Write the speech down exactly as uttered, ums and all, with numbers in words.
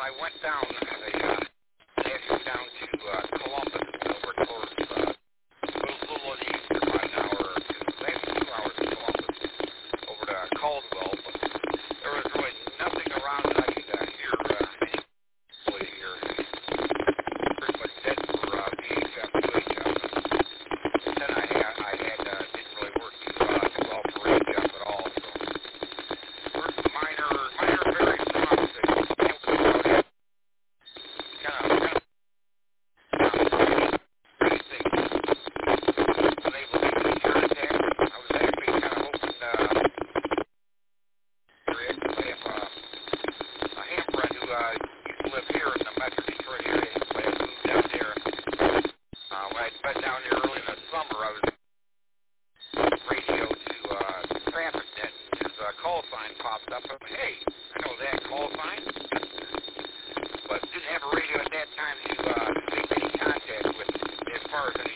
I went down, I uh, actually down to uh, Columbus, over towards, uh, a little, little on the east, about an hour, maybe two hours to Columbus, over to Caldwell, but there was really nothing around that I could uh, hear uh, anybody here. Pretty much dead for uh, V H F, U H F. And then I had, I had uh, didn't really work too, uh, too well for H F at all, so we're some minor, minor, very strong signals. Kind of, kind of, pretty thing. Was able to do your attack. I was actually kind of hoping, uh, I have uh, a ham friend who uh, used to live here in the Metro Detroit area, so I had moved down there. Uh, when I went down there early in the summer, I was radio to uh, TrafficNet. His uh, call sign popped up. I went, hey, I know that call sign, but didn't have a radio at that time to uh, make any contact with as far as an